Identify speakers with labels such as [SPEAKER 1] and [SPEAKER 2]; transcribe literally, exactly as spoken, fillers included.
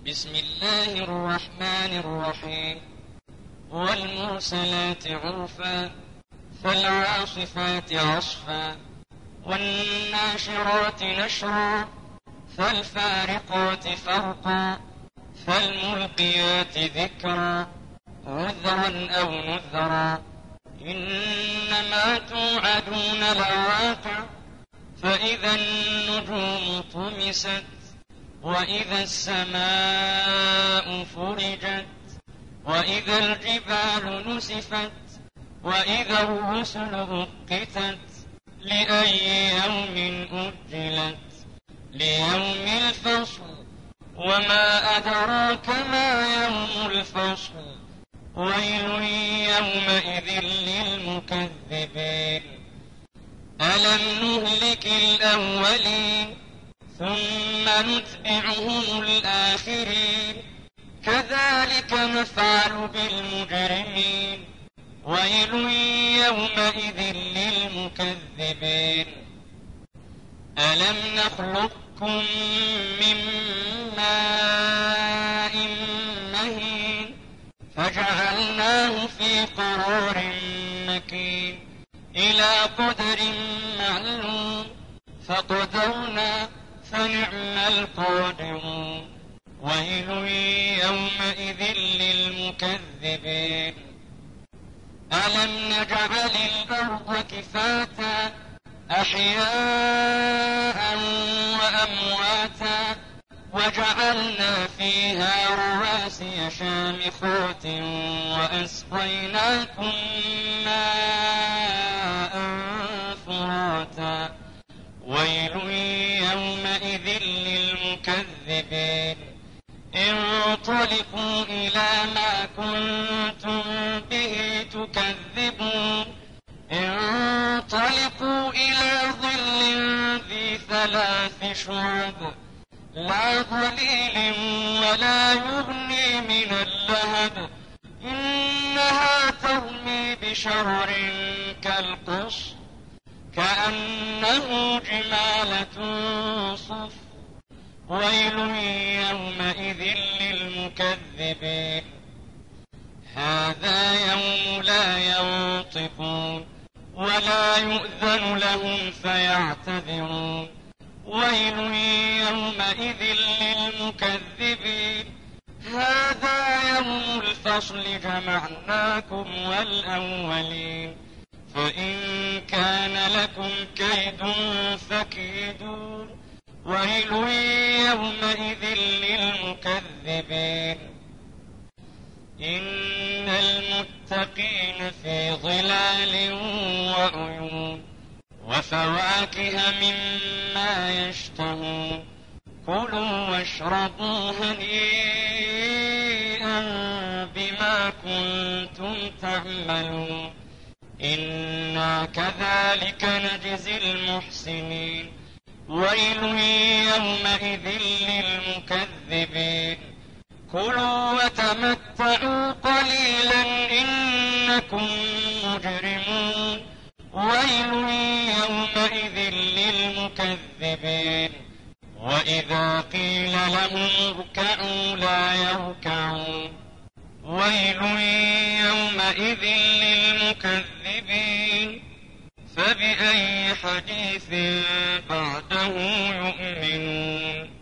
[SPEAKER 1] بسم الله الرحمن الرحيم والمرسلات عرفا فالعاصفات عصفا والناشرات نشرا فالفارقات فرقا فالملقيات ذكرا عذرا أو نذرا إنما توعدون لواقع فإذا النجوم طمست وإذا السماء فرجت وإذا الجبال نسفت وإذا الرسل أقتت لأي يوم أجلت ليوم الفصل وما أدراك ما يوم الفصل ويل يومئذ للمكذبين ألم نهلك الأولين ثم نتبعهم الآخرين كذلك نفعل بالمجرمين ويل يومئذ للمكذبين ألم نخلقكم من ماء مهين فجعلناه في قرار مكين إلى قدر معلوم فقدرنا فنعم القادرون ويل يومئذ للمكذبين ألم نجعل الأرض كفاتا أحياء وأمواتا وجعلنا فيها رواسي شامخات وأسقيناكم ماء فراتا ويل يومئذ للمكذبين انطلقوا إلى ما كنتم به تكذبون انطلقوا إلى ظل ذي ثلاث شعب لا ظليل ولا يغني من اللهب إنها ترمي بشرر كالقصر كأنه جمالة صفر ويل يومئذ للمكذبين هذا يوم لا ينطقون ولا يؤذن لهم فيعتذرون ويل يومئذ للمكذبين هذا يوم الفصل جمعناكم والأولين فإن كان لكم كيد فكيدون ويل يومئذ للمكذبين إن المتقين في ظلال وعيون وفواكه مما يشتهون كلوا واشربوا هنيئا بما كنتم تعملون إنا كذلك نجزي المحسنين ويل يومئذ للمكذبين كلوا وتمتعوا قليلا إنكم مجرمون ويل يومئذ للمكذبين وإذا قيل لهم اركعوا لا يركعون ويل يومئذ للمكذبين فبأي حديث بعده يؤمنون